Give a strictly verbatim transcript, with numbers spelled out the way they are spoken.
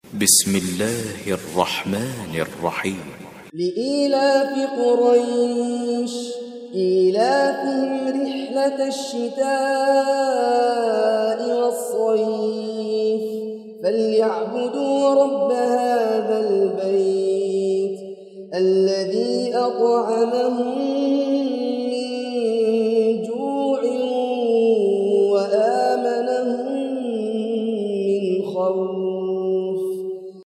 بسم الله الرحمن الرحيم. لإيلاف قريش إيلافهم رحلة الشتاء والصيف فليعبدوا رب هذا البيت الذي أطعمهم